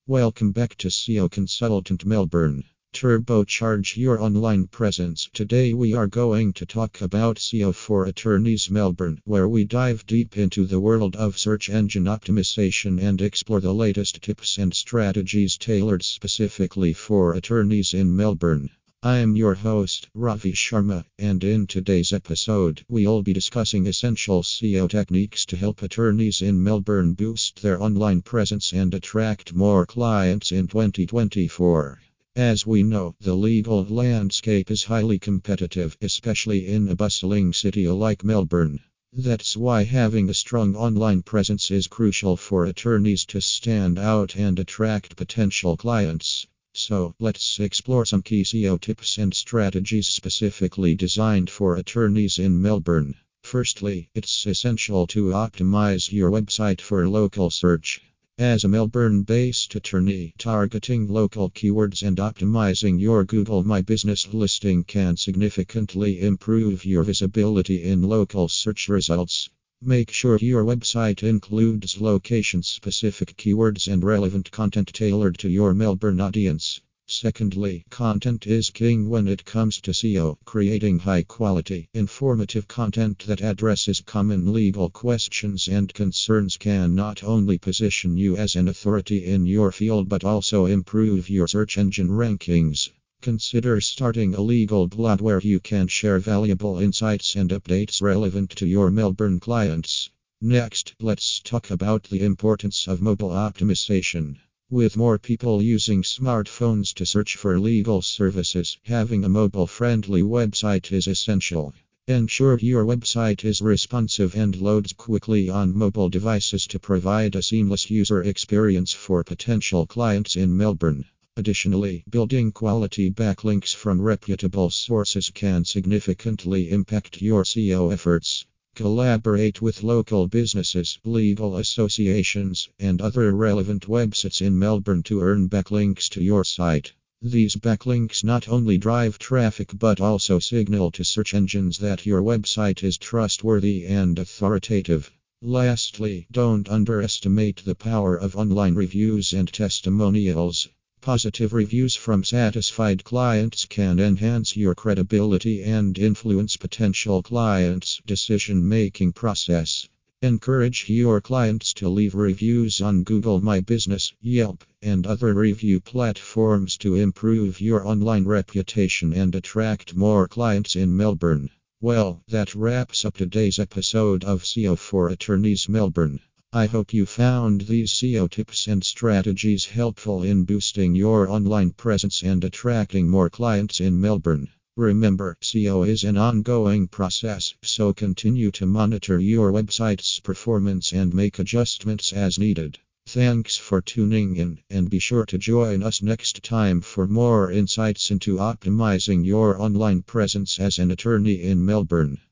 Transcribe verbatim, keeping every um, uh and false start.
Welcome back to S E O Consultant Melbourne. Turbocharge your online presence. Today we are going to talk about S E O for Attorneys Melbourne, where we dive deep into the world of search engine optimization and explore the latest tips and strategies tailored specifically for attorneys in Melbourne. I am your host, Ravi Sharma, and in today's episode, we'll be discussing essential S E O techniques to help attorneys in Melbourne boost their online presence and attract more clients in twenty twenty-four. As we know, the legal landscape is highly competitive, especially in a bustling city like Melbourne. That's why having a strong online presence is crucial for attorneys to stand out and attract potential clients. So, let's explore some key S E O tips and strategies specifically designed for attorneys in Melbourne. Firstly, it's essential to optimize your website for local search. As a Melbourne-based attorney, targeting local keywords and optimizing your Google My Business listing can significantly improve your visibility in local search results. Make sure your website includes location-specific keywords and relevant content tailored to your Melbourne audience. Secondly, content is king when it comes to S E O. Creating high-quality, informative content that addresses common legal questions and concerns can not only position you as an authority in your field but also improve your search engine rankings. Consider starting a legal blog where you can share valuable insights and updates relevant to your Melbourne clients. Next, let's talk about the importance of mobile optimization. With more people using smartphones to search for legal services, having a mobile-friendly website is essential. Ensure your website is responsive and loads quickly on mobile devices to provide a seamless user experience for potential clients in Melbourne. Additionally, building quality backlinks from reputable sources can significantly impact your S E O efforts. Collaborate with local businesses, legal associations, and other relevant websites in Melbourne to earn backlinks to your site. These backlinks not only drive traffic but also signal to search engines that your website is trustworthy and authoritative. Lastly, don't underestimate the power of online reviews and testimonials. Positive reviews from satisfied clients can enhance your credibility and influence potential clients' decision-making process. Encourage your clients to leave reviews on Google My Business, Yelp, and other review platforms to improve your online reputation and attract more clients in Melbourne. Well, that wraps up today's episode of S E O for Attorneys Melbourne. I hope you found these S E O tips and strategies helpful in boosting your online presence and attracting more clients in Melbourne. Remember, S E O is an ongoing process, so continue to monitor your website's performance and make adjustments as needed. Thanks for tuning in, and be sure to join us next time for more insights into optimizing your online presence as an attorney in Melbourne.